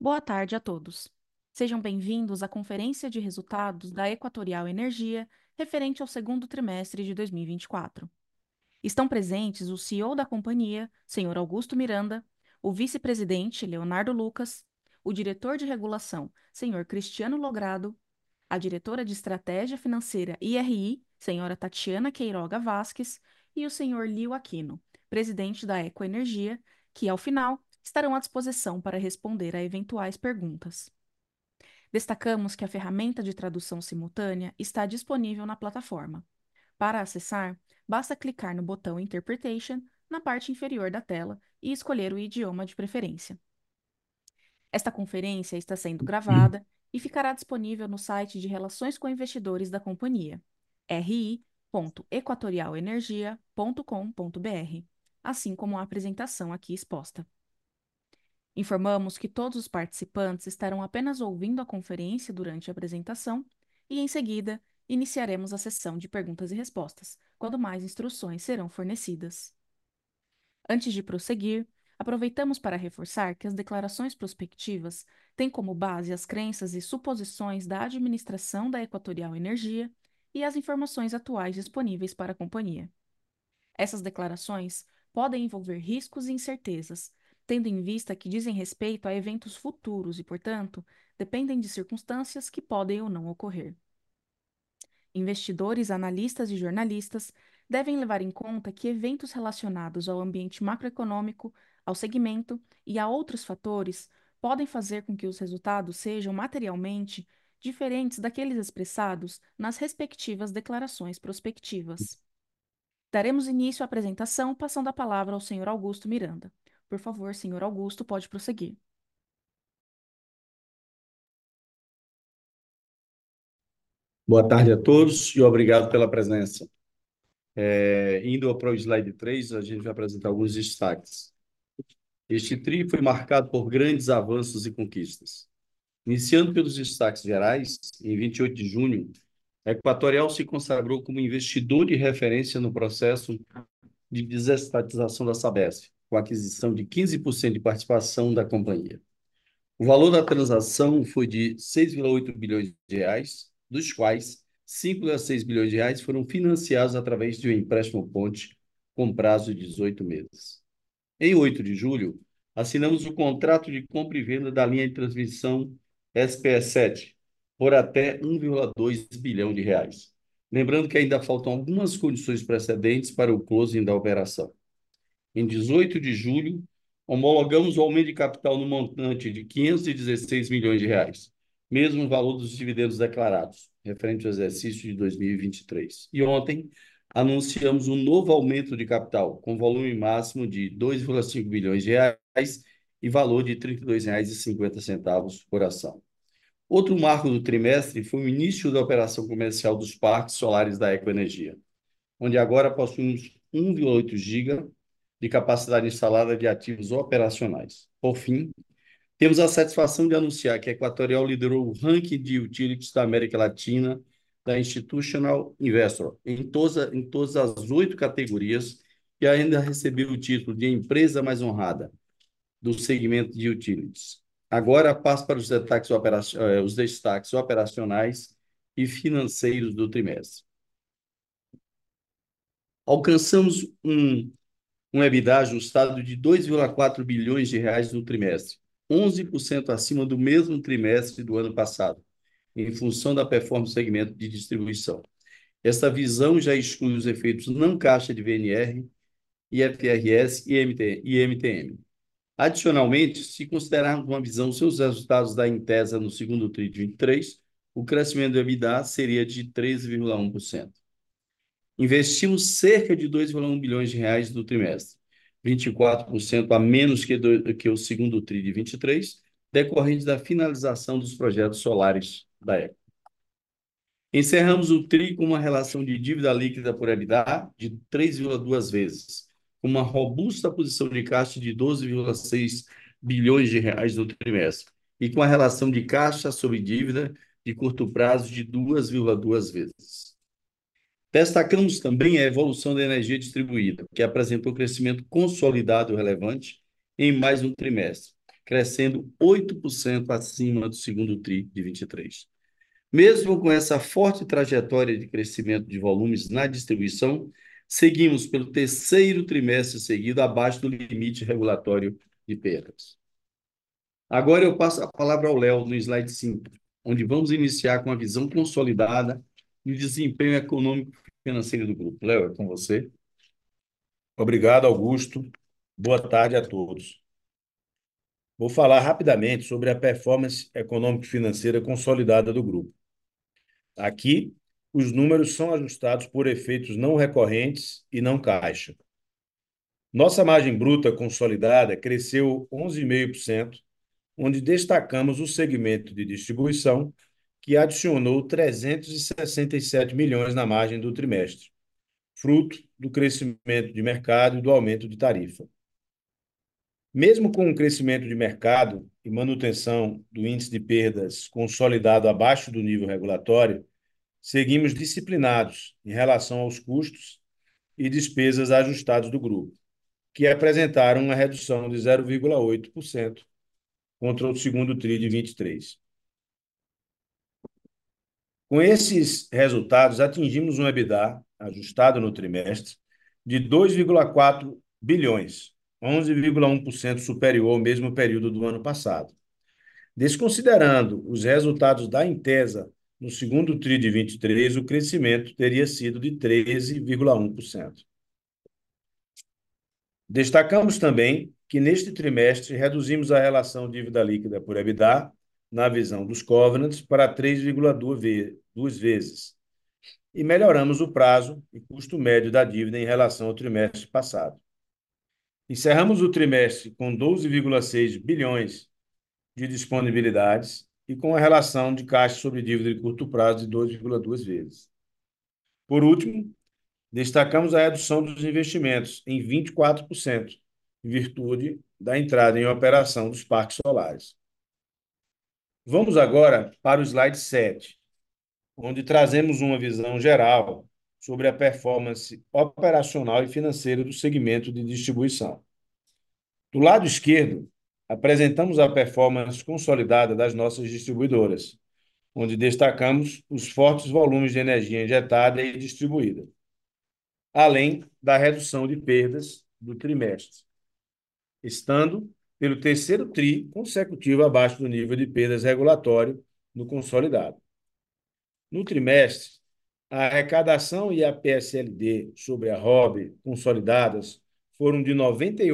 Boa tarde a todos. Sejam bem-vindos à conferência de resultados da Equatorial Energia, referente ao segundo trimestre de 2024. Estão presentes o CEO da companhia, Sr. Augusto Miranda, o vice-presidente, Leonardo Lucas, o diretor de regulação, Sr. Cristiano Logrado, a diretora de estratégia financeira IRI, Sra. Tatiana Queiroga Vasques, e o Sr. Lio Aquino, presidente da Ecoenergia, que, ao final, estarão à disposição para responder a eventuais perguntas. Destacamos que a ferramenta de tradução simultânea está disponível na plataforma. Para acessar, basta clicar no botão Interpretation na parte inferior da tela e escolher o idioma de preferência. Esta conferência está sendo gravada e ficará disponível no site de Relações com Investidores da companhia, ri.equatorialenergia.com.br, assim como a apresentação aqui exposta. Informamos que todos os participantes estarão apenas ouvindo a conferência durante a apresentação e, em seguida, iniciaremos a sessão de perguntas e respostas, quando mais instruções serão fornecidas. Antes de prosseguir, aproveitamos para reforçar que as declarações prospectivas têm como base as crenças e suposições da administração da Equatorial Energia e as informações atuais disponíveis para a companhia. Essas declarações podem envolver riscos e incertezas, tendo em vista que dizem respeito a eventos futuros e, portanto, dependem de circunstâncias que podem ou não ocorrer. Investidores, analistas e jornalistas devem levar em conta que eventos relacionados ao ambiente macroeconômico, ao segmento e a outros fatores podem fazer com que os resultados sejam materialmente diferentes daqueles expressados nas respectivas declarações prospectivas. Daremos início à apresentação, passando a palavra ao Sr. Augusto Miranda. Por favor, Sr. Augusto, pode prosseguir. Boa tarde a todos e obrigado pela presença. Indo para o slide 3, a gente vai apresentar alguns destaques. Este TRI foi marcado por grandes avanços e conquistas. Iniciando pelos destaques gerais, em 28 de junho, a Equatorial se consagrou como investidor de referência no processo de desestatização da Sabesp, com a aquisição de 15% de participação da companhia. O valor da transação foi de 6,8 bilhões de reais, dos quais 5,6 bilhões de reais foram financiados através de um empréstimo ponte com prazo de 18 meses. Em 8 de julho, assinamos o contrato de compra e venda da linha de transmissão SPE7 por até 1,2 bilhão de reais. Lembrando que ainda faltam algumas condições precedentes para o closing da operação. Em 18 de julho, homologamos o aumento de capital no montante de 516 milhões de reais, mesmo valor dos dividendos declarados, referente ao exercício de 2023. E ontem, anunciamos um novo aumento de capital, com volume máximo de 2,5 bilhões de reais e valor de R$ 32,50 por ação. Outro marco do trimestre foi o início da operação comercial dos parques solares da Ecoenergia, onde agora possuímos 1,8 GB de capacidade instalada de ativos operacionais. Por fim, temos a satisfação de anunciar que a Equatorial liderou o ranking de utilities da América Latina da Institutional Investor em todas as 8 categorias e ainda recebeu o título de empresa mais honrada do segmento de utilities. Agora passo para os destaques operacionais e financeiros do trimestre. Alcançamos um EBITDA ajustado de 2,4 bilhões de reais no trimestre, 11% acima do mesmo trimestre do ano passado, em função da performance do segmento de distribuição. Esta visão já exclui os efeitos não caixa de VNR, IFRS e MTM. Adicionalmente, se considerarmos uma visão seus resultados da Intesa no segundo TRI de 23, o crescimento do EBITDA seria de 13,1%. Investimos cerca de 2,1 bilhões de reais no trimestre, 24% a menos que o segundo TRI de 23, decorrente da finalização dos projetos solares da ECO. Encerramos o TRI com uma relação de dívida líquida por EBITDA de 3,2 vezes, com uma robusta posição de caixa de 12,6 bilhões de reais no trimestre, e com a relação de caixa sobre dívida de curto prazo de 2,2 vezes. Destacamos também a evolução da energia distribuída, que apresentou crescimento consolidado relevante em mais um trimestre, crescendo 8% acima do segundo TRI de 23. Mesmo com essa forte trajetória de crescimento de volumes na distribuição, seguimos pelo terceiro trimestre seguido abaixo do limite regulatório de perdas. Agora eu passo a palavra ao Léo no slide 5, onde vamos iniciar com a visão consolidada do desempenho econômico e financeiro do grupo. Léo, é com você. Obrigado, Augusto. Boa tarde a todos. Vou falar rapidamente sobre a performance econômico-financeira consolidada do grupo. Aqui, os números são ajustados por efeitos não recorrentes e não caixa. Nossa margem bruta consolidada cresceu 11,5%, onde destacamos o segmento de distribuição, que adicionou 367 milhões na margem do trimestre, fruto do crescimento de mercado e do aumento de tarifa. Mesmo com o crescimento de mercado e manutenção do índice de perdas consolidado abaixo do nível regulatório, seguimos disciplinados em relação aos custos e despesas ajustados do grupo, que apresentaram uma redução de 0,8% contra o segundo TRI de 23. Com esses resultados, atingimos um EBITDA ajustado no trimestre de 2,4 bilhões, 11,1% superior ao mesmo período do ano passado. Desconsiderando os resultados da Intesa no segundo TRI de 23, o crescimento teria sido de 13,1%. Destacamos também que, neste trimestre, reduzimos a relação dívida líquida por EBITDA, na visão dos covenants, para 3,2 vezes, e melhoramos o prazo e custo médio da dívida em relação ao trimestre passado. Encerramos o trimestre com 12,6 bilhões de disponibilidades e com a relação de caixa sobre dívida de curto prazo de 2,2 vezes. Por último, destacamos a redução dos investimentos em 24%, em virtude da entrada em operação dos parques solares. Vamos agora para o slide 7, onde trazemos uma visão geral sobre a performance operacional e financeira do segmento de distribuição. Do lado esquerdo, apresentamos a performance consolidada das nossas distribuidoras, onde destacamos os fortes volumes de energia injetada e distribuída, além da redução de perdas do trimestre, estando pelo terceiro TRI consecutivo abaixo do nível de perdas regulatório no consolidado. No trimestre, a arrecadação e a PSLD sobre a ROB consolidadas foram de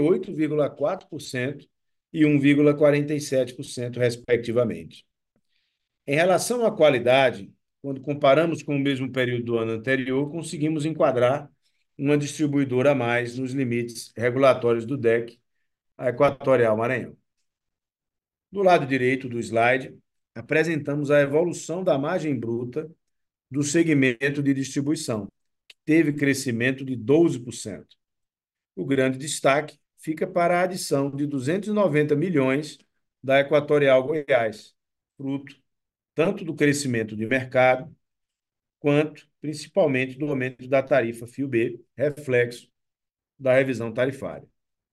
98,4% e 1,47%, respectivamente. Em relação à qualidade, quando comparamos com o mesmo período do ano anterior, conseguimos enquadrar uma distribuidora a mais nos limites regulatórios do DEC, a Equatorial Maranhão. Do lado direito do slide, apresentamos a evolução da margem bruta do segmento de distribuição, que teve crescimento de 12%. O grande destaque fica para a adição de 290 milhões da Equatorial Goiás, fruto tanto do crescimento de mercado, quanto, principalmente, do aumento da tarifa FIO-B, reflexo da revisão tarifária.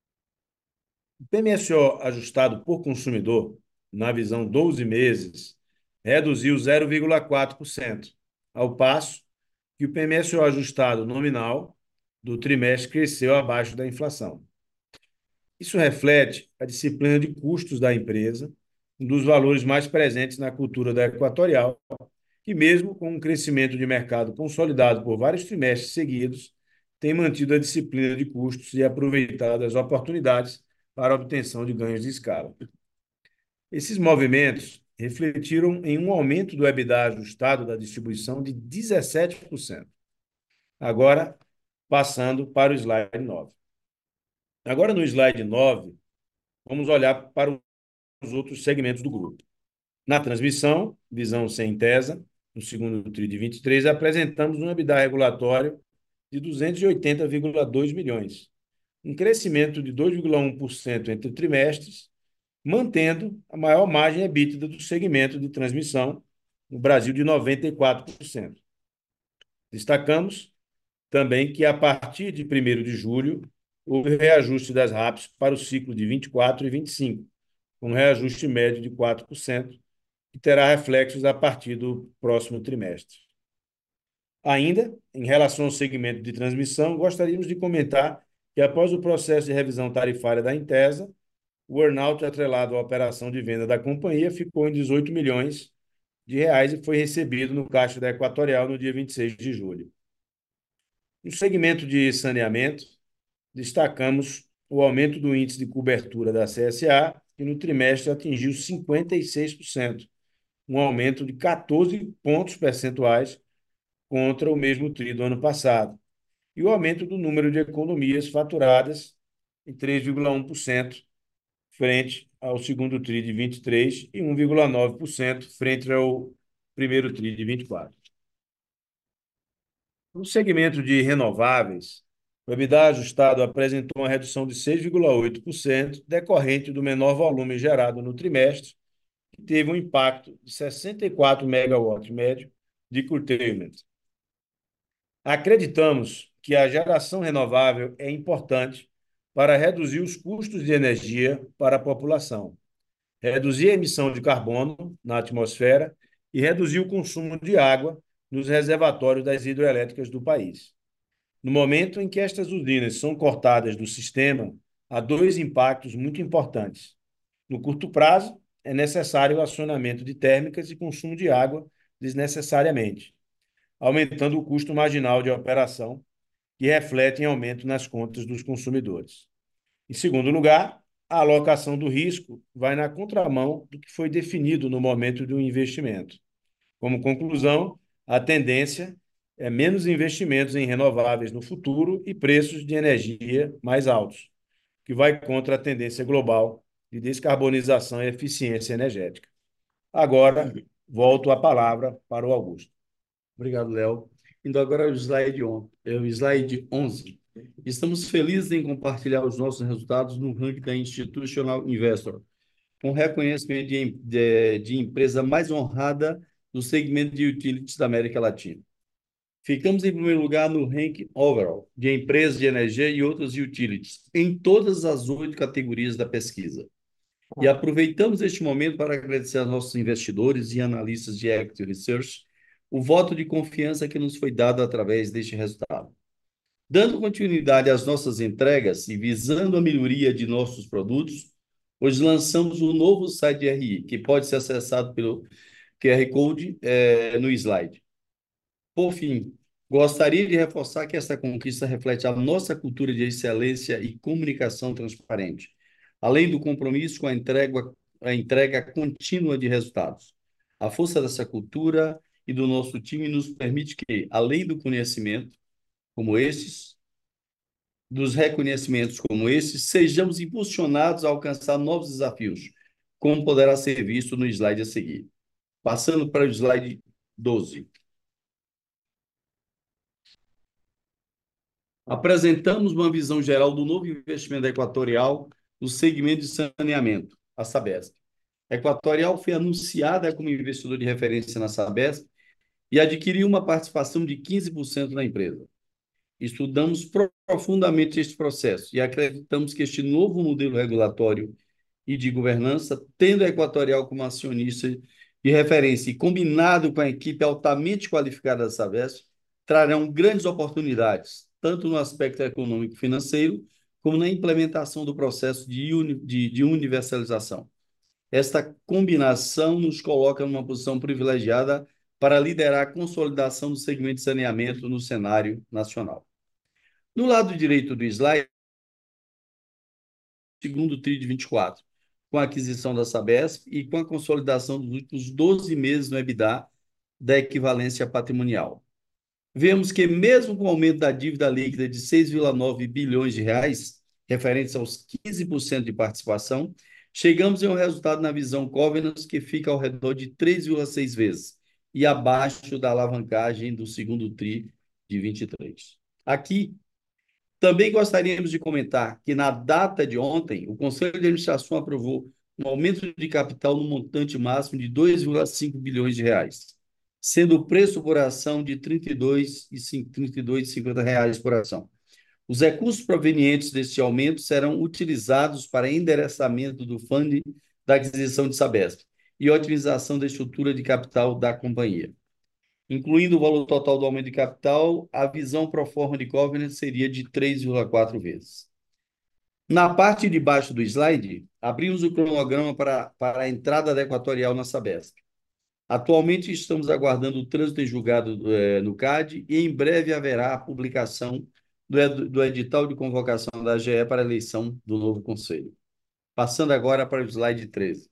O PMSO ajustado por consumidor, na visão 12 meses, reduziu 0,4%, ao passo que o PMSO ajustado nominal do trimestre cresceu abaixo da inflação. Isso reflete a disciplina de custos da empresa, um dos valores mais presentes na cultura da Equatorial, que mesmo com um crescimento de mercado consolidado por vários trimestres seguidos, tem mantido a disciplina de custos e aproveitado as oportunidades para a obtenção de ganhos de escala. Esses movimentos refletiram em um aumento do EBITDA ajustado da distribuição de 17%. Agora, passando para o slide 9. Agora, no slide 9, vamos olhar para os outros segmentos do grupo. Na transmissão, visão sem Intesa, no segundo TRI de 23, apresentamos um EBITDA regulatório de 280,2 milhões, um crescimento de 2,1% entre trimestres, mantendo a maior margem EBITDA do segmento de transmissão, no Brasil, de 94%. Destacamos também que, a partir de 1º de julho, houve reajuste das RAPs para o ciclo de 24 e 25, com reajuste médio de 4%, que terá reflexos a partir do próximo trimestre. Ainda, em relação ao segmento de transmissão, gostaríamos de comentar que, após o processo de revisão tarifária da Intesa, o earn-out atrelado à operação de venda da companhia ficou em 18 milhões de reais e foi recebido no caixa da Equatorial no dia 26 de julho. No segmento de saneamento, destacamos o aumento do índice de cobertura da CSA, que no trimestre atingiu 56%, um aumento de 14 pontos percentuais contra o mesmo TRI do ano passado, e o aumento do número de economias faturadas em 3,1%, frente ao segundo TRI de 23 e 1,9% frente ao primeiro TRI de 24. No segmento de renováveis, o EBITDA ajustado apresentou uma redução de 6,8%, decorrente do menor volume gerado no trimestre, que teve um impacto de 64 megawatts médio de curtailment. Acreditamos que a geração renovável é importante para reduzir os custos de energia para a população, reduzir a emissão de carbono na atmosfera e reduzir o consumo de água nos reservatórios das hidrelétricas do país. No momento em que estas usinas são cortadas do sistema, há dois impactos muito importantes. No curto prazo, é necessário o acionamento de térmicas e consumo de água desnecessariamente, aumentando o custo marginal de operação, que reflete em aumento nas contas dos consumidores. Em segundo lugar, a alocação do risco vai na contramão do que foi definido no momento do investimento. Como conclusão, a tendência é menos investimentos em renováveis no futuro e preços de energia mais altos, que vai contra a tendência global de descarbonização e eficiência energética. Agora, volto a palavra para o Augusto. Obrigado, Léo. Indo agora ao slide 11. Estamos felizes em compartilhar os nossos resultados no ranking da Institutional Investor, com reconhecimento de empresa mais honrada do segmento de utilities da América Latina. Ficamos em primeiro lugar no ranking overall de empresas de energia e outras utilities, em todas as 8 categorias da pesquisa. E aproveitamos este momento para agradecer aos nossos investidores e analistas de Equity Research o voto de confiança que nos foi dado através deste resultado. Dando continuidade às nossas entregas e visando a melhoria de nossos produtos, hoje lançamos um novo site de RI, que pode ser acessado pelo QR Code no slide. Por fim, gostaria de reforçar que esta conquista reflete a nossa cultura de excelência e comunicação transparente, além do compromisso com a entrega contínua de resultados. A força dessa cultura e do nosso time nos permite que, além do conhecimento como esses, dos reconhecimentos como esses, sejamos impulsionados a alcançar novos desafios, como poderá ser visto no slide a seguir. Passando para o slide 12. Apresentamos uma visão geral do novo investimento da Equatorial no segmento de saneamento, a Sabesp. A Equatorial foi anunciada como investidor de referência na Sabesp e adquiriu uma participação de 15% na empresa. Estudamos profundamente este processo e acreditamos que este novo modelo regulatório e de governança, tendo a Equatorial como acionista de referência e combinado com a equipe altamente qualificada da Sabesp, trarão grandes oportunidades, tanto no aspecto econômico e financeiro, como na implementação do processo de universalização. Esta combinação nos coloca numa posição privilegiada para liderar a consolidação do segmento de saneamento no cenário nacional. No lado direito do slide, segundo TRI de 24, com a aquisição da Sabesp e com a consolidação dos últimos 12 meses no EBITDA da equivalência patrimonial. Vemos que, mesmo com o aumento da dívida líquida de 6,9 bilhões de reais, referentes aos 15% de participação, chegamos em um resultado na visão Covenants que fica ao redor de 3,6 vezes e abaixo da alavancagem do segundo TRI de 23. Aqui, também gostaríamos de comentar que, na data de ontem, o Conselho de Administração aprovou um aumento de capital no montante máximo de 2,5 bilhões de reais, sendo o preço por ação de R$ 32,50 por ação. Os recursos provenientes deste aumento serão utilizados para endereçamento do fundo da aquisição de Sabesp e otimização da estrutura de capital da companhia. Incluindo o valor total do aumento de capital, a visão pro forma de covenant seria de 3,4 vezes. Na parte de baixo do slide, abrimos o cronograma para a entrada da Equatorial na Sabesp. Atualmente estamos aguardando o trânsito em julgado no CAD e em breve haverá a publicação do edital de convocação da AGE para a eleição do novo conselho. Passando agora para o slide 13,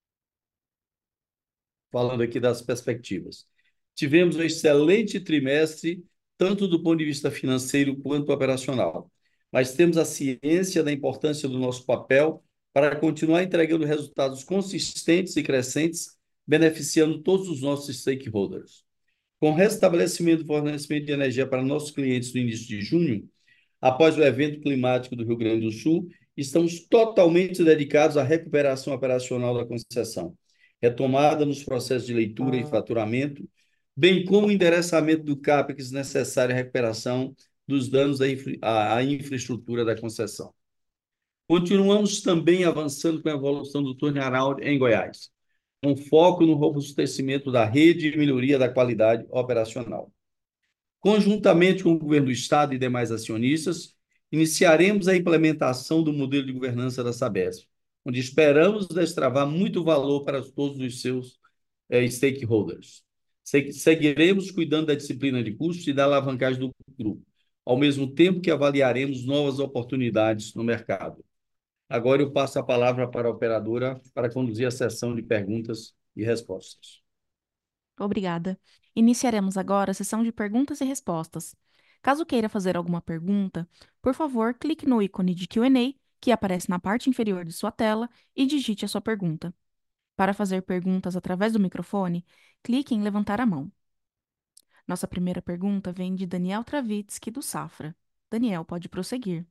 falando aqui das perspectivas. Tivemos um excelente trimestre, tanto do ponto de vista financeiro quanto operacional, mas temos a ciência da importância do nosso papel para continuar entregando resultados consistentes e crescentes, beneficiando todos os nossos stakeholders. Com o restabelecimento do fornecimento de energia para nossos clientes no início de junho, após o evento climático do Rio Grande do Sul, estamos totalmente dedicados à recuperação operacional da concessão, retomada nos processos de leitura e faturamento, bem como o endereçamento do CAPEX necessário à recuperação dos danos à infraestrutura da concessão. Continuamos também avançando com a evolução do turnaround em Goiás, com foco no robustecimento da rede e melhoria da qualidade operacional. Conjuntamente com o governo do Estado e demais acionistas, iniciaremos a implementação do modelo de governança da Sabesp, onde esperamos destravar muito valor para todos os seus stakeholders. Seguiremos cuidando da disciplina de custos e da alavancagem do grupo, ao mesmo tempo que avaliaremos novas oportunidades no mercado. Agora eu passo a palavra para a operadora para conduzir a sessão de perguntas e respostas. Obrigada. Iniciaremos agora a sessão de perguntas e respostas. Caso queira fazer alguma pergunta, por favor, clique no ícone de Q&A que aparece na parte inferior de sua tela e digite a sua pergunta. Para fazer perguntas através do microfone, clique em levantar a mão. Nossa primeira pergunta vem de Daniel Travitsky, do Safra. Daniel, pode prosseguir.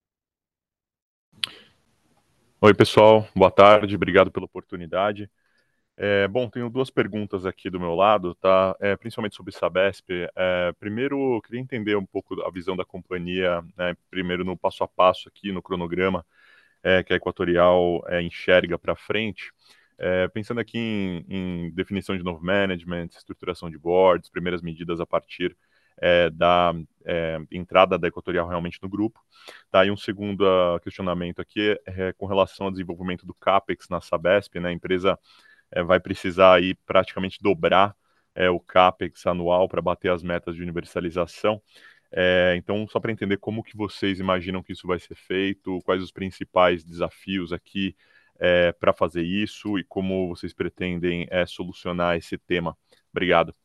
Oi, pessoal. Boa tarde. Obrigado pela oportunidade. Bom, tenho duas perguntas aqui do meu lado, tá? Principalmente sobre Sabesp. Primeiro, eu queria entender um pouco a visão da companhia, né? Primeiro no passo a passo aqui, no cronograma, que a Equatorial enxerga para frente. Pensando aqui em definição de novo management, estruturação de boards, primeiras medidas a partir da entrada da Equatorial realmente no grupo. Tá, e um segundo questionamento aqui é com relação ao desenvolvimento do CAPEX na Sabesp, né? A empresa vai precisar aí praticamente dobrar o CAPEX anual para bater as metas de universalização. Então, só para entender como que vocês imaginam que isso vai ser feito, quais os principais desafios aqui para fazer isso e como vocês pretendem solucionar esse tema. Obrigado.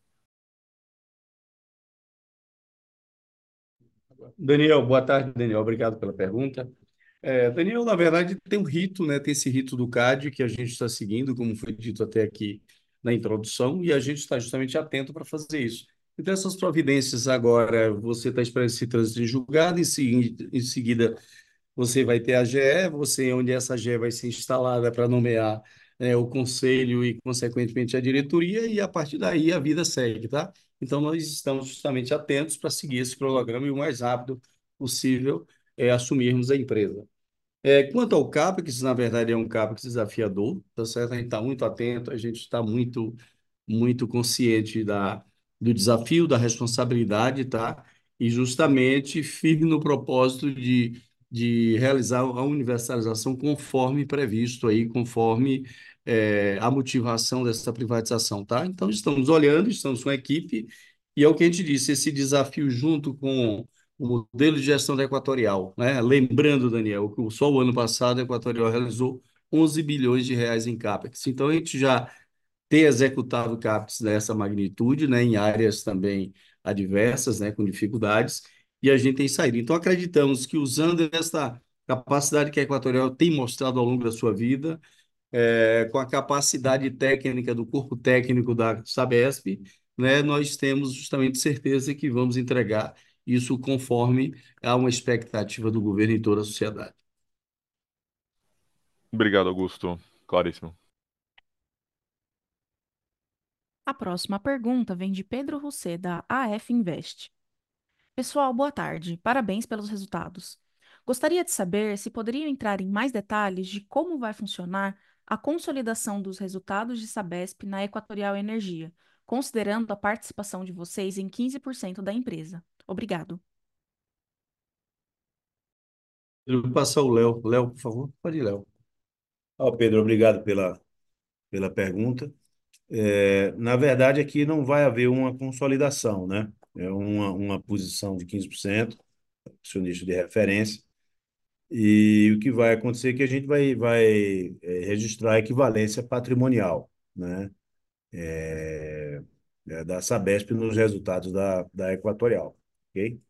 Daniel, boa tarde, Daniel. Obrigado pela pergunta. Daniel, na verdade, tem um rito, né? Tem esse rito do CAD que a gente está seguindo, como foi dito até aqui na introdução, e a gente está justamente atento para fazer isso. Então, essas providências agora, você está esperando esse trânsito de julgado, em seguida você vai ter a GE, onde essa GE vai ser instalada para nomear o conselho e, consequentemente, a diretoria, e a partir daí a vida segue, tá? Então, nós estamos justamente atentos para seguir esse cronograma e o mais rápido possível assumirmos a empresa. Quanto ao CAPEX, na verdade, é um CAPEX desafiador, tá certo? A gente está muito atento, a gente está muito consciente do desafio, da responsabilidade, tá? E justamente firme no propósito de realizar a universalização conforme previsto aí, conforme a motivação dessa privatização, tá? Então, estamos olhando, estamos com a equipe, e é o que a gente disse, esse desafio junto com o modelo de gestão da Equatorial, né? Lembrando, Daniel, que só o ano passado a Equatorial realizou 11 bilhões de reais em CAPEX. Então, a gente já ter executado CAPEX dessa magnitude, né, em áreas também adversas, né, com dificuldades, e a gente tem saído. Então, acreditamos que usando essa capacidade que a Equatorial tem mostrado ao longo da sua vida, com a capacidade técnica do corpo técnico da Sabesp, né, nós temos justamente certeza que vamos entregar isso conforme a uma expectativa do governo e toda a sociedade. Obrigado, Augusto. Claríssimo. A próxima pergunta vem de Pedro Rossé, da AF Invest. Pessoal, boa tarde. Parabéns pelos resultados. Gostaria de saber se poderiam entrar em mais detalhes de como vai funcionar a consolidação dos resultados de Sabesp na Equatorial Energia, considerando a participação de vocês em 15% da empresa. Obrigado. Eu vou passar o Léo. Léo, por favor. Pode ir, Léo. Pedro, obrigado pela pergunta. Na verdade, aqui não vai haver uma consolidação, né? É uma posição de 15%, acionista de referência, e o que vai acontecer é que a gente vai registrar a equivalência patrimonial, né? É, da Sabesp nos resultados da Equatorial, ok?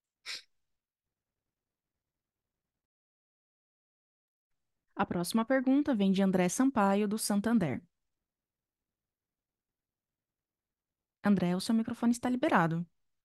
A próxima pergunta vem de André Sampaio, do Santander. André, o seu microfone está liberado.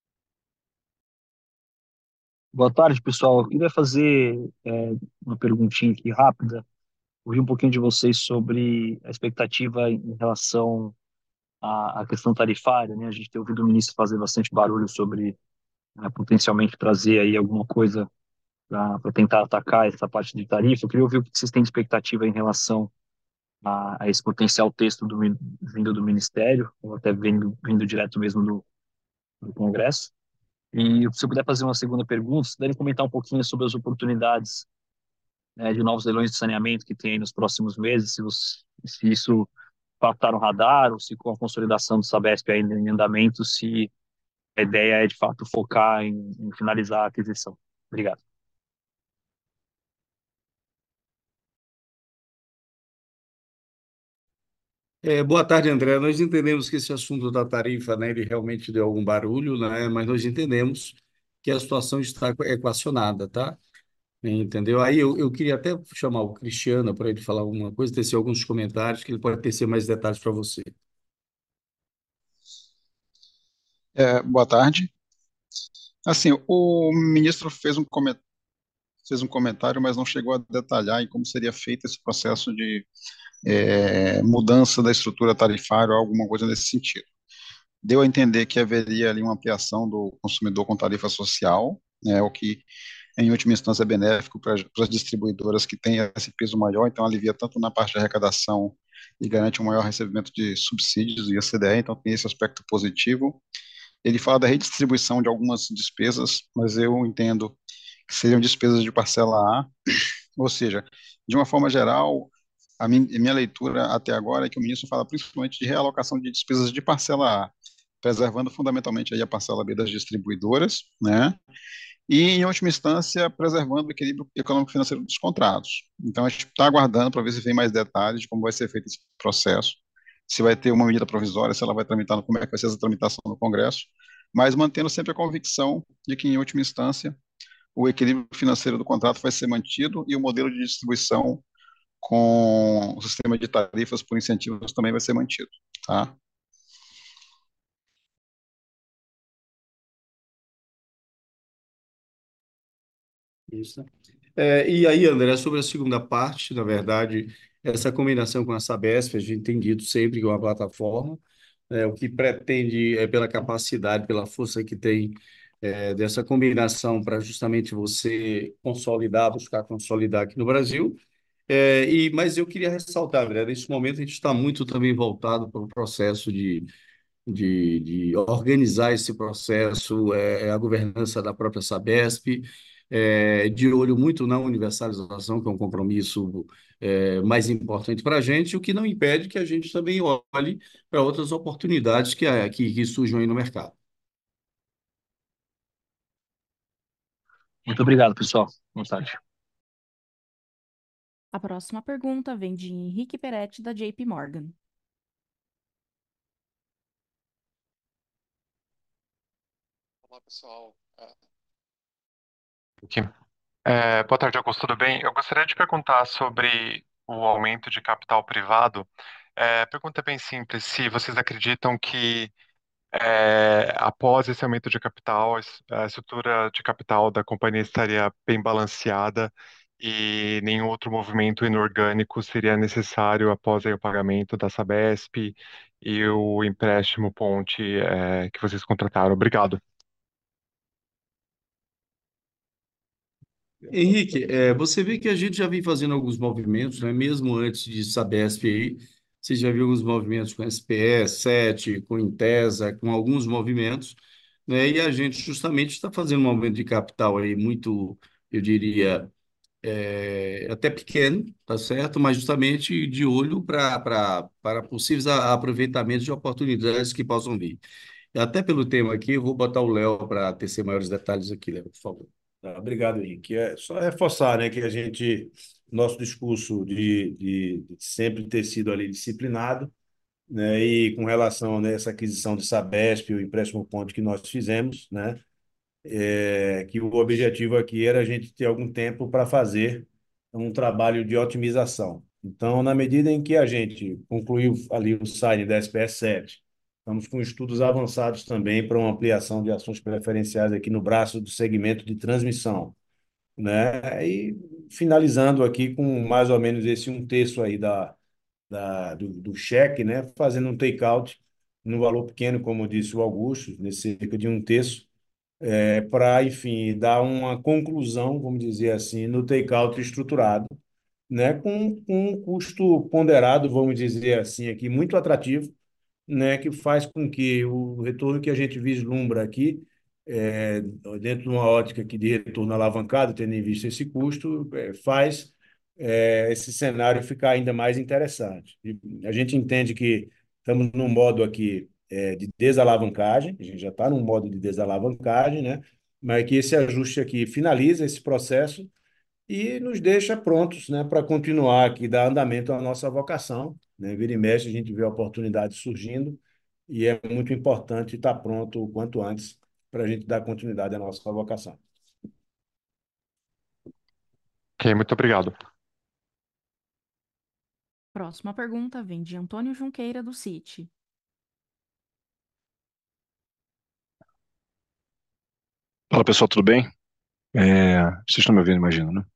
Boa tarde, pessoal. Eu queria fazer uma perguntinha aqui rápida. Ouvir um pouquinho de vocês sobre a expectativa em relação à questão tarifária, né? A gente tem ouvido o ministro fazer bastante barulho sobre potencialmente trazer aí alguma coisa para tentar atacar essa parte de tarifa. Eu queria ouvir o que vocês têm de expectativa em relação a esse potencial texto vindo do Ministério, ou até vindo direto mesmo do Congresso. E se eu puder fazer uma segunda pergunta, se puderem comentar um pouquinho sobre as oportunidades de novos leilões de saneamento que tem aí nos próximos meses, se isso está no radar, ou se com a consolidação do Sabesp ainda em andamento, se a ideia é de fato focar em finalizar a aquisição. Obrigado. Boa tarde, André. Nós entendemos que esse assunto da tarifa, né, ele realmente deu algum barulho, né, mas nós entendemos que a situação está equacionada, tá? Entendeu? Aí eu queria até chamar o Cristiano para ele falar alguma coisa, tecer alguns comentários, que ele pode tecer mais detalhes para você. Boa tarde. Assim, o ministro fez um comentário, mas não chegou a detalhar em como seria feito esse processo de mudança da estrutura tarifária ou alguma coisa nesse sentido. Deu a entender que haveria ali uma ampliação do consumidor com tarifa social, né, o que, em última instância, é benéfico para as distribuidoras que têm esse peso maior, então alivia tanto na parte de arrecadação e garante um maior recebimento de subsídios e ICDE, então tem esse aspecto positivo. Ele fala da redistribuição de algumas despesas, mas eu entendo que seriam despesas de parcela A, ou seja, de uma forma geral, a minha leitura até agora é que o ministro fala principalmente de realocação de despesas de parcela A, preservando fundamentalmente aí a parcela B das distribuidoras, né? E, em última instância, preservando o equilíbrio econômico-financeiro dos contratos. Então, a gente está aguardando para ver se vem mais detalhes de como vai ser feito esse processo, se vai ter uma medida provisória, se ela vai tramitar, como é que vai ser essa tramitação no Congresso, mas mantendo sempre a convicção de que, em última instância, o equilíbrio financeiro do contrato vai ser mantido e o modelo de distribuição com o sistema de tarifas por incentivos também vai ser mantido, tá? Isso. E aí, André, sobre a segunda parte, na verdade, essa combinação com a Sabesp, a gente tem dito sempre que é uma plataforma, o que pretende é pela capacidade, pela força que tem dessa combinação para justamente você consolidar, buscar consolidar aqui no Brasil. Mas eu queria ressaltar, André, nesse momento a gente está muito também voltado para o processo de organizar esse processo, a governança da própria Sabesp, de olho muito na universalização, que é um compromisso mais importante para a gente, o que não impede que a gente também olhe para outras oportunidades que surjam aí no mercado. Muito obrigado, pessoal. Boa tarde. A próxima pergunta vem de Henrique Peretti, da JP Morgan. Olá, pessoal. Aqui. Boa tarde, Augusto, tudo bem? Eu gostaria de perguntar sobre o aumento de capital privado. Pergunta bem simples, se vocês acreditam que após esse aumento de capital, a estrutura de capital da companhia estaria bem balanceada e nenhum outro movimento inorgânico seria necessário após aí o pagamento da Sabesp e o empréstimo ponte que vocês contrataram. Obrigado. Henrique, você vê que a gente já vem fazendo alguns movimentos, né? Mesmo antes de Sabesp aí, você já viu alguns movimentos com SPE, SET, com Intesa, com alguns movimentos, né? E a gente justamente está fazendo um movimento de capital aí muito, eu diria, até pequeno, tá certo? Mas justamente de olho para possíveis aproveitamentos de oportunidades que possam vir. Até pelo tema aqui, eu vou botar o Léo para tecer maiores detalhes aqui, Léo, por favor. Tá, obrigado, Henrique. É só reforçar, né, que a gente, nosso discurso de sempre ter sido ali disciplinado, né, e com relação nessa aquisição de Sabesp, o empréstimo ponto que nós fizemos, né, que o objetivo aqui era a gente ter algum tempo para fazer um trabalho de otimização. Então, na medida em que a gente concluiu ali o sign da SPS 7, estamos com estudos avançados também para uma ampliação de ações preferenciais aqui no braço do segmento de transmissão, né? E finalizando aqui com mais ou menos esse um terço aí do cheque, né? Fazendo um take-out no valor pequeno, como disse o Augusto, nesse cerca de um terço, para, enfim, dar uma conclusão, vamos dizer assim, no take-out estruturado, né, com um custo ponderado, vamos dizer assim, aqui, muito atrativo, né, que faz com que o retorno que a gente vislumbra aqui, é, dentro de uma ótica aqui de retorno alavancado, tendo em vista esse custo, faz esse cenário ficar ainda mais interessante. E a gente entende que estamos num modo aqui de desalavancagem, a gente já está num modo de desalavancagem, né? Mas que esse ajuste aqui finaliza esse processo e nos deixa prontos, né, para continuar aqui, dar andamento à nossa vocação, né? Vira e mexe, a gente vê oportunidades surgindo e é muito importante estar pronto o quanto antes para a gente dar continuidade à nossa vocação. Ok, muito obrigado. Próxima pergunta vem de Antônio Junqueira, do Citi. Fala pessoal, tudo bem? Vocês estão me ouvindo, imagino, né?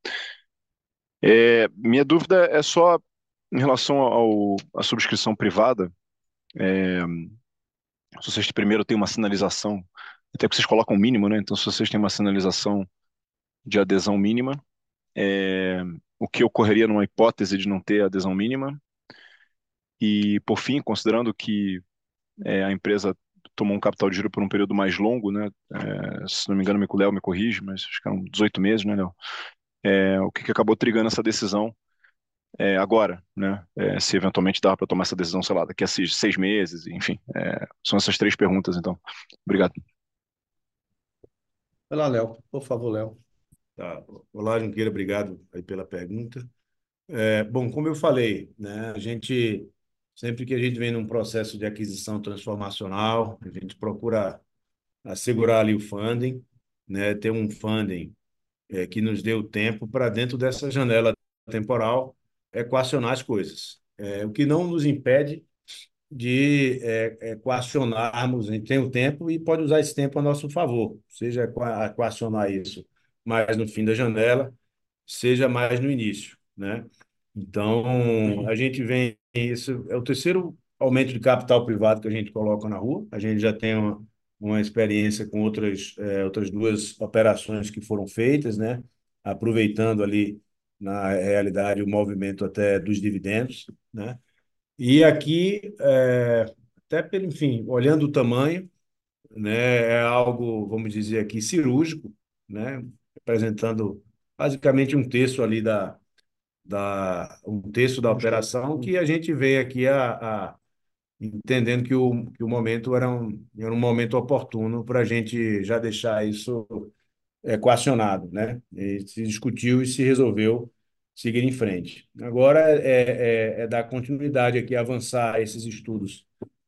Minha dúvida é só em relação à subscrição privada. É, se vocês primeiro têm uma sinalização, até que vocês colocam o mínimo, né? Então, se vocês têm uma sinalização de adesão mínima, o que ocorreria numa hipótese de não ter adesão mínima? E, por fim, considerando que a empresa tomou um capital de giro por um período mais longo, né? Se não me engano, o Léo me corrige, mas acho que eram 18 meses, né, Léo? O que acabou trigando essa decisão agora, né? Se eventualmente dá para tomar essa decisão, sei lá, daqui a 6 meses, enfim. São essas três perguntas, então. Obrigado. Vai lá, Léo, por favor, Léo. Tá. Olá, Junqueira, obrigado aí pela pergunta. Bom, como eu falei, né, a gente, sempre que a gente vem num processo de aquisição transformacional, a gente procura assegurar ali o funding, né, ter um funding que nos dê o tempo para, dentro dessa janela temporal, equacionar as coisas. O que não nos impede de equacionarmos, a gente tem o tempo e pode usar esse tempo a nosso favor, seja equacionar isso mais no fim da janela, seja mais no início, né? Então, a gente vem, isso é o terceiro aumento de capital privado que a gente coloca na rua, a gente já tem uma experiência com outras duas operações que foram feitas, né? Aproveitando ali, na realidade, o movimento até dos dividendos, né? E aqui, até pelo, enfim, olhando o tamanho, né, é algo, vamos dizer aqui, cirúrgico, né? Representando basicamente um terço ali um terço da operação, que a gente vê aqui entendendo que o momento era um momento oportuno para a gente já deixar isso equacionado, né? E se discutiu e se resolveu seguir em frente. Agora é dar continuidade aqui, avançar esses estudos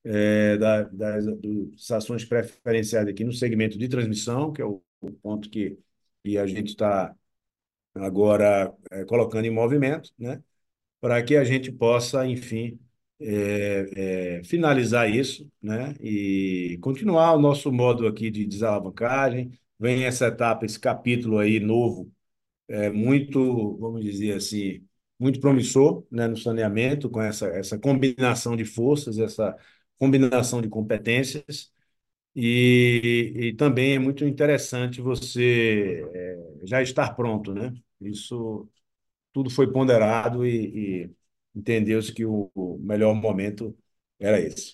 das ações preferenciais aqui no segmento de transmissão, que é o ponto que a gente está agora colocando em movimento, né? Para que a gente possa, enfim, finalizar isso, né? E continuar o nosso modo aqui de desalavancagem. Vem essa etapa, esse capítulo aí novo, muito, vamos dizer assim, muito promissor, né, no saneamento, com essa combinação de forças, essa combinação de competências, e também é muito interessante você já estar pronto, né? Isso tudo foi ponderado e entendeu-se que o melhor momento era esse.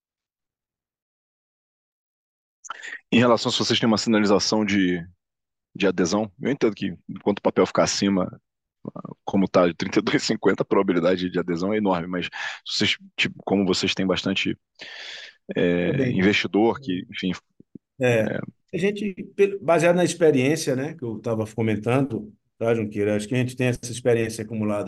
Em relação se vocês têm uma sinalização de adesão, eu entendo que enquanto o papel ficar acima, como está de 32,50, a probabilidade de adesão é enorme, mas vocês, tipo, como vocês têm bastante Tá bem. investidor, que, enfim, É, a gente, baseado na experiência, né, que eu estava comentando, tá, Junqueira? Acho que a gente tem essa experiência acumulada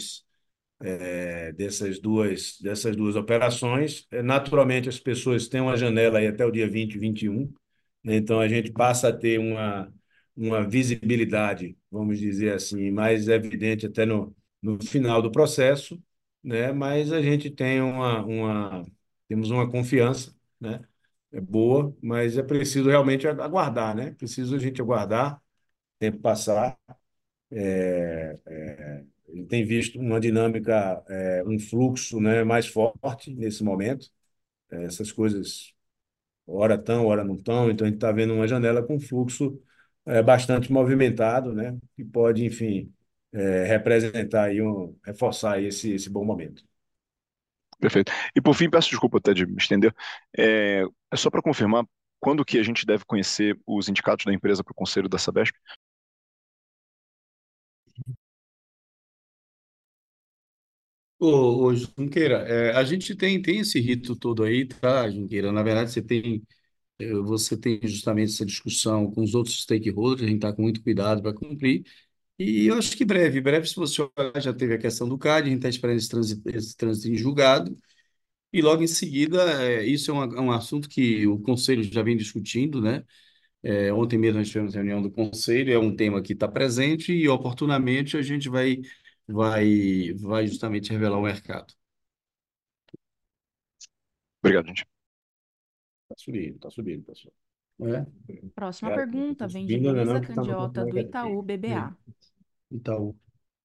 dessas duas operações. Naturalmente, as pessoas têm uma janela aí até o dia 20, 21, né? Então a gente passa a ter uma visibilidade, vamos dizer assim, mais evidente até no final do processo, né? Mas a gente tem temos uma confiança, né? É boa, mas é preciso realmente aguardar, né? Preciso a gente aguardar, tempo passar. Ele tem visto uma dinâmica, um fluxo, né, mais forte nesse momento. Essas coisas, hora estão, hora não estão, então a gente está vendo uma janela com fluxo bastante movimentado, né, que pode, enfim, representar aí reforçar aí esse bom momento. perfeito. E por fim, peço desculpa até de me estender, é só para confirmar, quando que a gente deve conhecer os indicados da empresa para o conselho da Sabesp? Ô, Junqueira, a gente tem esse rito todo aí, tá, Junqueira? Na verdade, você tem justamente essa discussão com os outros stakeholders, a gente está com muito cuidado para cumprir. E eu acho que breve, se você olhar, já teve a questão do CAD, a gente está esperando esse trânsito em julgado, e logo em seguida, isso é um assunto que o Conselho já vem discutindo, né? Ontem mesmo nós tivemos reunião do Conselho, é um tema que está presente e oportunamente a gente vai justamente revelar o mercado. Obrigado, gente. Está subindo, pessoal. É, Próxima tá pergunta vem de subindo, né? Luísa Não, que está no Candiota, do negativo. Itaú BBA. Itaú.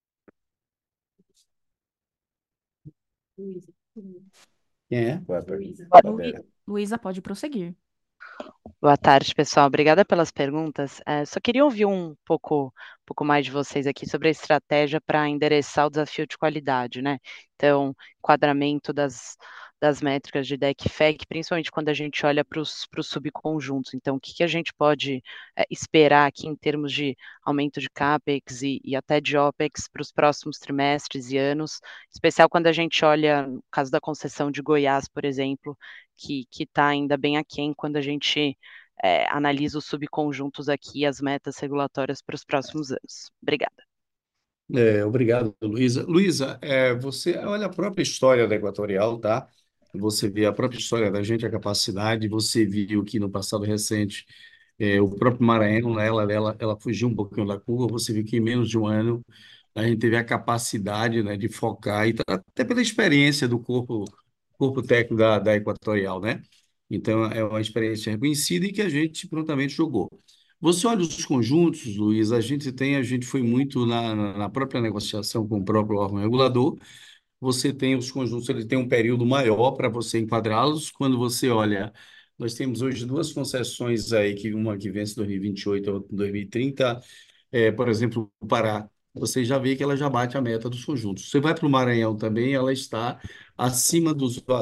Quem é? Vai, Luísa, pode prosseguir. Boa tarde, pessoal. Obrigada pelas perguntas. Só queria ouvir um pouco mais de vocês aqui sobre a estratégia para endereçar o desafio de qualidade, né? Então, enquadramento das métricas de DEC e FEC, principalmente quando a gente olha para os subconjuntos. Então, o que a gente pode esperar aqui em termos de aumento de CAPEX e até de OPEX para os próximos trimestres e anos, em especial quando a gente olha, no caso da concessão de Goiás, por exemplo, que está ainda bem aquém quando a gente analisa os subconjuntos aqui e as metas regulatórias para os próximos anos. Obrigada. Obrigado, Luísa. Luísa, você olha a própria história da Equatorial, tá? Você vê a própria história da gente, a capacidade, você viu que no passado recente, o próprio Maranhão, né, ela fugiu um pouquinho da curva, você viu que em menos de um ano a gente teve a capacidade, né, de focar, e até pela experiência do corpo técnico da Equatorial, né? Então, é uma experiência reconhecida e que a gente prontamente jogou. Você olha os conjuntos, Luiz, a gente foi muito na própria negociação com o próprio órgão regulador. Você tem os conjuntos, ele tem um período maior para você enquadrá-los. Quando você olha, nós temos hoje duas concessões aí, que uma que vence em 2028 e outra em 2030. Por exemplo, o Pará, você já vê que ela já bate a meta dos conjuntos. Você vai para o Maranhão também, ela está acima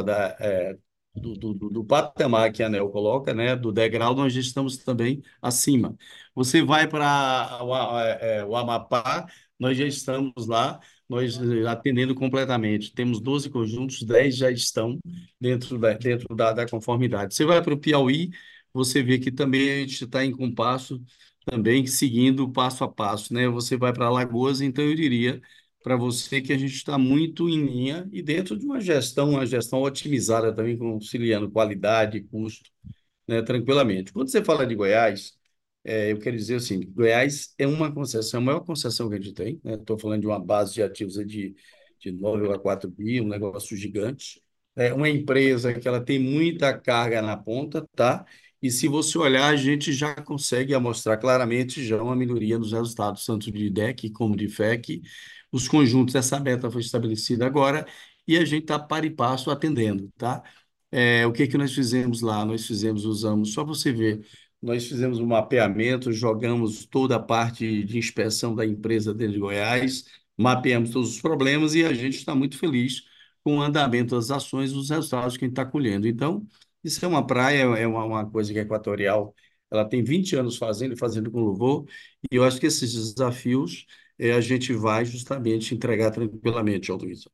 do patamar que a ANEEL coloca, né, do degrau, nós já estamos também acima. Você vai para o Amapá, nós já estamos lá, nós atendendo completamente. Temos 12 conjuntos, 10 já estão dentro da conformidade. Você vai para o Piauí, você vê que também a gente está em compasso, também seguindo passo a passo, né? Você vai para Alagoas, então eu diria para você que a gente está muito em linha e dentro de uma gestão otimizada também, conciliando qualidade, custo, né, tranquilamente. Quando você fala de Goiás, eu quero dizer assim, Goiás é uma concessão, a maior concessão que a gente tem, né? Estou falando de uma base de ativos aí de 9,4 bi, um negócio gigante. É uma empresa que ela tem muita carga na ponta, tá? E se você olhar, a gente já consegue mostrar claramente já uma melhoria nos resultados, tanto de DEC como de FEC. Os conjuntos, essa meta foi estabelecida agora e a gente está para e passo atendendo, tá? O que que nós fizemos lá? Usamos, só para você ver, nós fizemos um mapeamento, jogamos toda a parte de inspeção da empresa dentro de Goiás, mapeamos todos os problemas e a gente está muito feliz com o andamento das ações e os resultados que a gente está colhendo. Então, isso é uma praia, uma coisa que é equatorial, ela tem 20 anos fazendo e fazendo com louvor, e eu acho que esses desafios a gente vai justamente entregar tranquilamente, Luiz.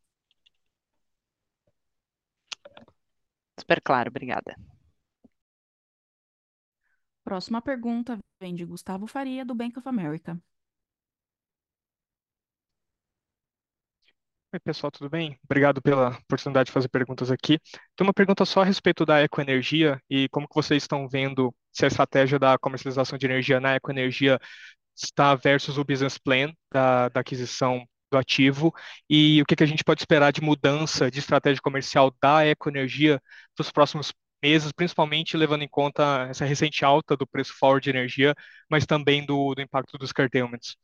Super claro, obrigada. Próxima pergunta vem de Gustavo Faria, do Bank of America. Oi, pessoal, tudo bem? Obrigado pela oportunidade de fazer perguntas aqui. Tem uma pergunta só a respeito da Ecoenergia e como que vocês estão vendo se a estratégia da comercialização de energia na Ecoenergia está versus o business plan da aquisição do ativo e o que que a gente pode esperar de mudança de estratégia comercial da Ecoenergia para os próximos meses, principalmente levando em conta essa recente alta do preço forward de energia, mas também do impacto dos curtailments.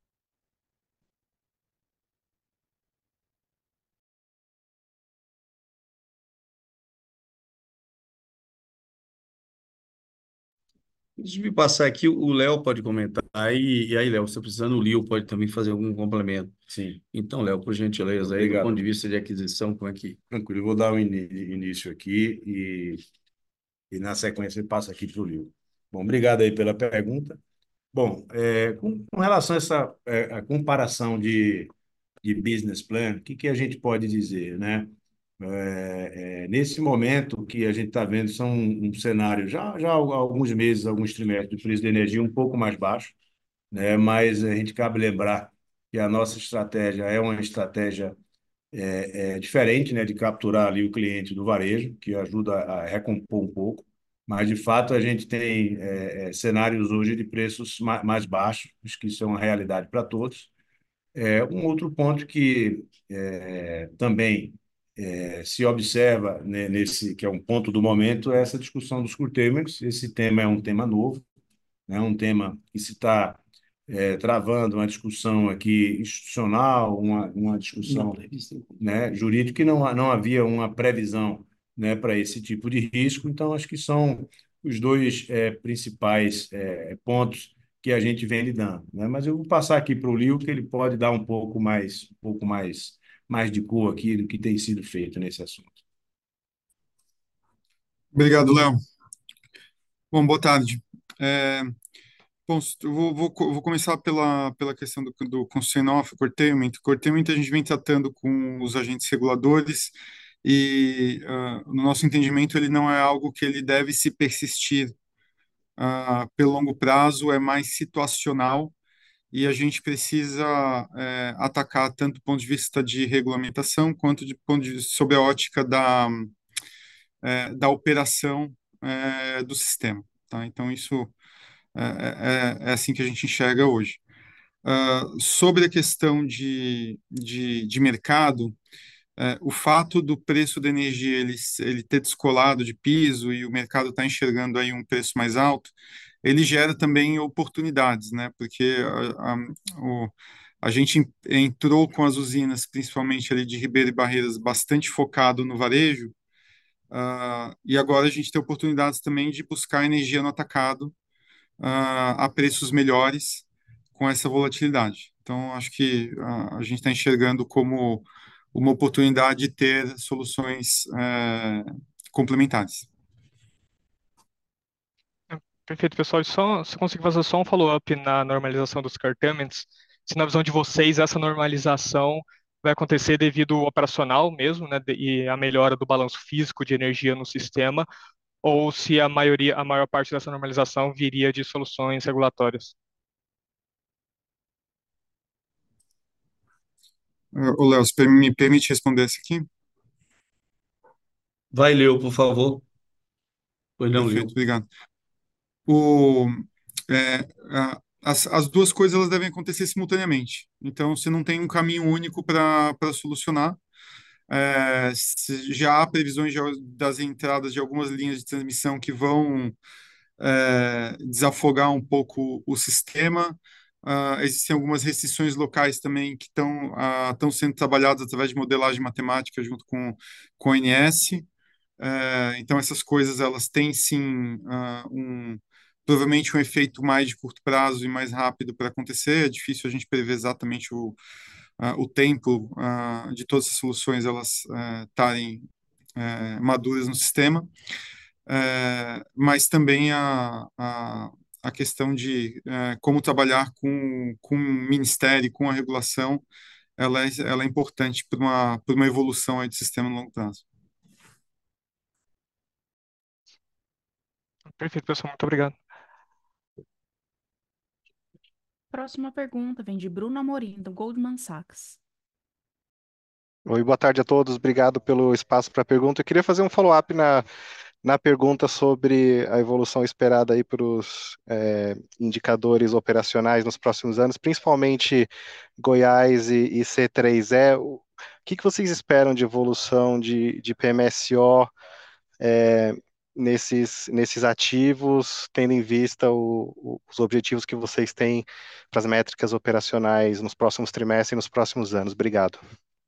Deixa eu me passar aqui, o Léo pode comentar. E aí, Léo, se precisando, o Lio pode também fazer algum complemento. Sim, Então, Léo, por gentileza, aí, do obrigado. ponto de vista de aquisição, como é que. Tranquilo, eu vou dar o início aqui e na sequência eu passo aqui para o Lio. Bom, obrigado aí pela pergunta. Bom, com relação a essa a comparação de business plan, o que que a gente pode dizer, né? Nesse momento que a gente está vendo são um cenário já há alguns meses, alguns trimestres, do preço da energia um pouco mais baixo, né? Mas a gente cabe lembrar que a nossa estratégia é uma estratégia diferente, né, de capturar ali o cliente do varejo, que ajuda a recompor um pouco, mas de fato a gente tem cenários hoje de preços mais baixos, acho que isso é uma realidade para todos. Um outro ponto que também se observa, né, nesse que é um ponto do momento é essa discussão dos curtailments. Esse tema é um tema novo, né, um tema que se está travando uma discussão aqui institucional, uma discussão, né, jurídica, e não havia uma previsão, né, para esse tipo de risco. Então, acho que são os dois principais pontos que a gente vem lidando, né? Mas eu vou passar aqui para o Lio, que ele pode dar mais de cor aqui do que tem sido feito nesse assunto. Obrigado, Léo. Bom, boa tarde. É, bom, vou começar pela questão do constraint off, curtailment. Curtailment a gente vem tratando com os agentes reguladores e, no nosso entendimento, ele não é algo que ele deve se persistir pelo longo prazo, é mais situacional e a gente precisa atacar tanto do ponto de vista de regulamentação quanto sob a ótica da operação do sistema. Tá? Então, isso é assim que a gente enxerga hoje. Sobre a questão de mercado, o fato do preço da energia ele ter descolado de piso e o mercado está enxergando aí um preço mais alto, ele gera também oportunidades, né? Porque a gente entrou com as usinas, principalmente ali de Ribeira e Barreiras, bastante focado no varejo, e agora a gente tem oportunidades também de buscar energia no atacado, a preços melhores com essa volatilidade. Então, acho que a gente está enxergando como uma oportunidade de ter soluções complementares. Perfeito, pessoal. E só, se eu conseguir fazer só um follow-up na normalização dos curtailments, se na visão de vocês essa normalização vai acontecer devido ao operacional mesmo, né, e a melhora do balanço físico de energia no sistema, ou se a maior parte dessa normalização viria de soluções regulatórias. Ô, Léo, você me permite responder essa aqui? Vai, Leo, por favor. Pois não, Leo. Perfeito, obrigado. As duas coisas elas devem acontecer simultaneamente. Então, você não tem um caminho único para solucionar. Já há previsões das entradas de algumas linhas de transmissão que vão desafogar um pouco o sistema. Existem algumas restrições locais também que estão sendo trabalhadas através de modelagem matemática junto com o ONS. Então, essas coisas elas têm sim provavelmente um efeito mais de curto prazo e mais rápido para acontecer. É difícil a gente prever exatamente o tempo de todas as soluções elas estarem maduras no sistema. Mas também a questão de como trabalhar com o ministério, com a regulação, ela é importante para uma evolução aí do sistema no longo prazo. Perfeito, pessoal. Muito obrigado. Próxima pergunta vem de Bruno Amorim, do Goldman Sachs. Oi, boa tarde a todos. Obrigado pelo espaço para a pergunta. Eu queria fazer um follow-up na pergunta sobre a evolução esperada aí para os indicadores operacionais nos próximos anos, principalmente Goiás e C3E. O que vocês esperam de evolução de PMSO nesses ativos, tendo em vista os objetivos que vocês têm para as métricas operacionais nos próximos trimestres e nos próximos anos? Obrigado.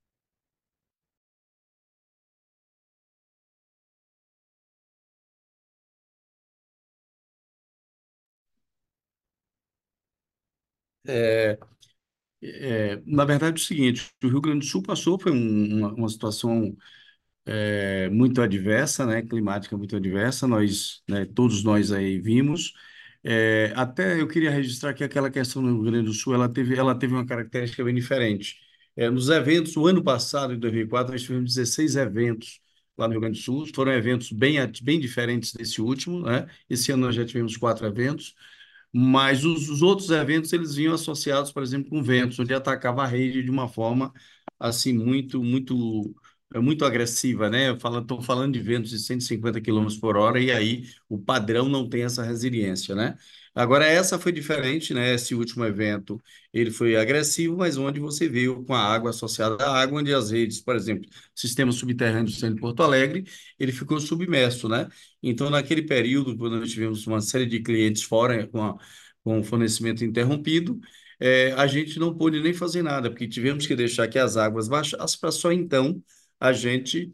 Na verdade, é o seguinte, o Rio Grande do Sul passou por uma situação muito adversa, né, climática muito adversa, nós, né, todos nós aí vimos. Até eu queria registrar que aquela questão do Rio Grande do Sul, ela teve uma característica bem diferente. Nos eventos, o ano passado, em 2004, nós tivemos 16 eventos lá no Rio Grande do Sul, foram eventos bem diferentes desse último, né? Esse ano nós já tivemos 4 eventos, mas os outros eventos eles vinham associados, por exemplo, com ventos, onde atacava a rede de uma forma assim muito agressiva, né? Estou falando de ventos de 150 quilômetros por hora e aí o padrão não tem essa resiliência, né? Agora essa foi diferente, né? Esse último evento ele foi agressivo, mas onde você veio com a água associada à água, onde as redes, por exemplo, sistema subterrâneo do centro de Porto Alegre, ele ficou submerso, né? Então, naquele período, quando nós tivemos uma série de clientes fora com o fornecimento interrompido, a gente não pôde nem fazer nada, porque tivemos que deixar que as águas baixassem para só então a gente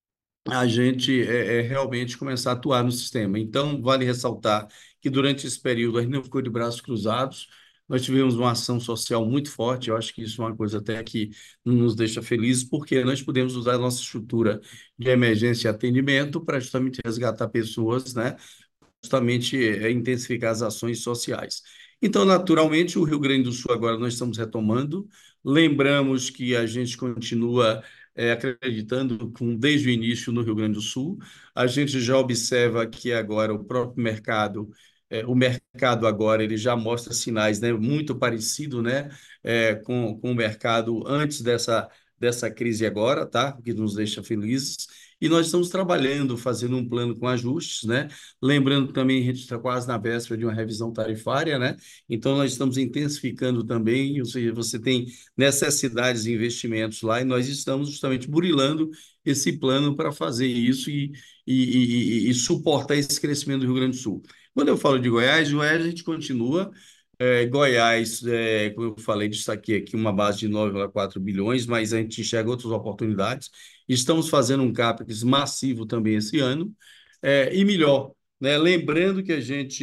realmente começar a atuar no sistema. Então, vale ressaltar que durante esse período a gente não ficou de braços cruzados, nós tivemos uma ação social muito forte, eu acho que isso é uma coisa até que nos deixa felizes, porque nós podemos usar a nossa estrutura de emergência e atendimento para justamente resgatar pessoas, né? Justamente intensificar as ações sociais. Então, naturalmente, o Rio Grande do Sul agora nós estamos retomando. Lembramos que a gente continua acreditando desde o início no Rio Grande do Sul. A gente já observa que agora o próprio mercado, o mercado agora ele já mostra sinais, né, muito parecido, né, com o mercado antes dessa crise agora, tá? Que nos deixa felizes. E nós estamos trabalhando, fazendo um plano com ajustes, né? Lembrando que também a gente está quase na véspera de uma revisão tarifária, né? Então, nós estamos intensificando também, ou seja, você tem necessidades de investimentos lá e nós estamos justamente burilando esse plano para fazer isso e suportar esse crescimento do Rio Grande do Sul. Quando eu falo de Goiás a gente continua. Goiás, como eu falei, destaquei aqui uma base de 9,4 bilhões, mas a gente enxerga outras oportunidades. Estamos fazendo um CAPEX massivo também esse ano, e melhor, né? Lembrando que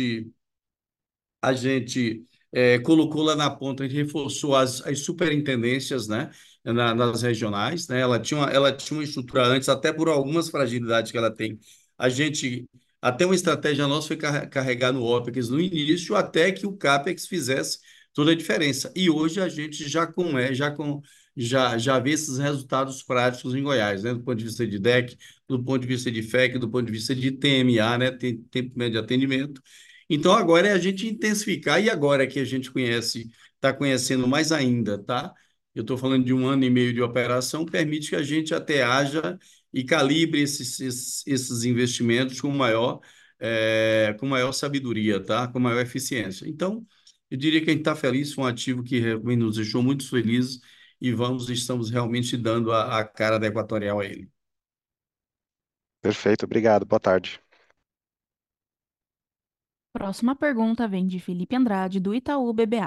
a gente colocou lá na ponta, a gente reforçou as superintendências, né, nas regionais, né? Ela tinha uma estrutura antes, até por algumas fragilidades que ela tem. A gente, até uma estratégia nossa foi carregar no OPEX no início, até que o CAPEX fizesse toda a diferença. E hoje a gente já vê esses resultados práticos em Goiás, né? Do ponto de vista de DEC, do ponto de vista de FEC, do ponto de vista de TMA, né? Tempo médio de atendimento. Então, agora é a gente intensificar, e agora que a gente está conhecendo mais ainda, tá? Eu estou falando de 1 ano e meio de operação, permite que a gente até haja e calibre esses investimentos com maior sabedoria, tá? Com maior eficiência. Então, eu diria que a gente está feliz, foi um ativo que realmente nos deixou muito felizes e estamos realmente dando a cara da Equatorial a ele. Perfeito, obrigado. Boa tarde. Próxima pergunta vem de Felipe Andrade, do Itaú BBA.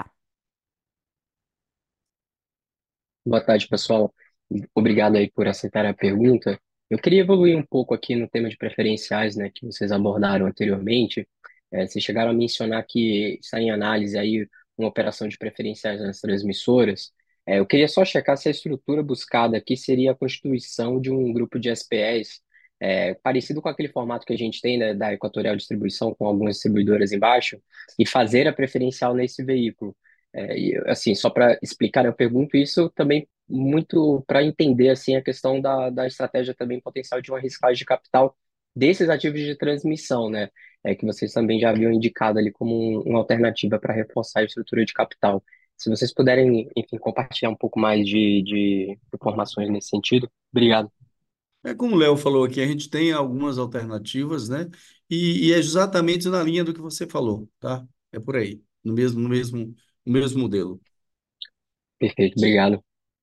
Boa tarde, pessoal. Obrigado aí por aceitar a pergunta. Eu queria evoluir um pouco aqui no tema de preferenciais, né, que vocês abordaram anteriormente. Vocês chegaram a mencionar que está em análise aí uma operação de preferenciais nas transmissoras. Eu queria só checar se a estrutura buscada aqui seria a constituição de um grupo de SPEs, parecido com aquele formato que a gente tem, né, da Equatorial Distribuição, com algumas distribuidoras embaixo, e fazer a preferencial nesse veículo. E, assim, só para explicar, eu pergunto isso também muito para entender assim a questão da estratégia também potencial de uma arriscagem de capital desses ativos de transmissão, né? Que vocês também já haviam indicado ali como uma alternativa para reforçar a estrutura de capital. Se vocês puderem, enfim, compartilhar um pouco mais de informações nesse sentido, obrigado. Como o Léo falou aqui, a gente tem algumas alternativas, né? E é exatamente na linha do que você falou, tá? É por aí, no mesmo modelo. Perfeito, obrigado.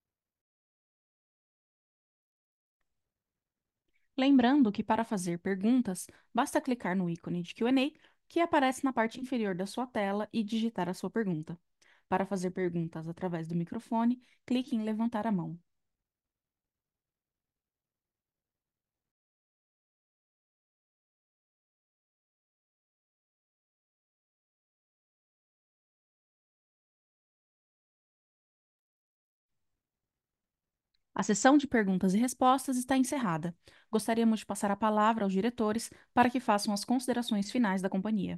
Lembrando que para fazer perguntas, basta clicar no ícone de Q&A que aparece na parte inferior da sua tela e digitar a sua pergunta. Para fazer perguntas através do microfone, clique em levantar a mão. A sessão de perguntas e respostas está encerrada. Gostaríamos de passar a palavra aos diretores para que façam as considerações finais da companhia.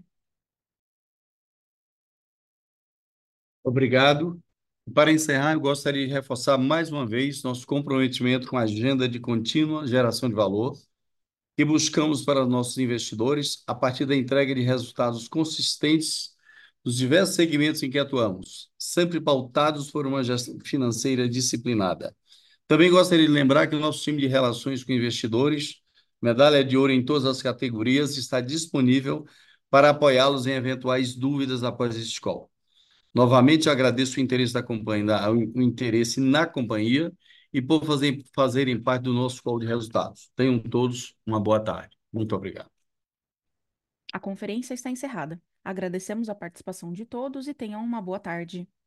Obrigado. Para encerrar, eu gostaria de reforçar mais uma vez nosso comprometimento com a agenda de contínua geração de valor que buscamos para nossos investidores a partir da entrega de resultados consistentes dos diversos segmentos em que atuamos, sempre pautados por uma gestão financeira disciplinada. Também gostaria de lembrar que o nosso time de relações com investidores, medalha de ouro em todas as categorias, está disponível para apoiá-los em eventuais dúvidas após este call. Novamente, agradeço o interesse da companhia, o interesse na companhia e por fazerem parte do nosso call de resultados. Tenham todos uma boa tarde. Muito obrigado. A conferência está encerrada. Agradecemos a participação de todos e tenham uma boa tarde.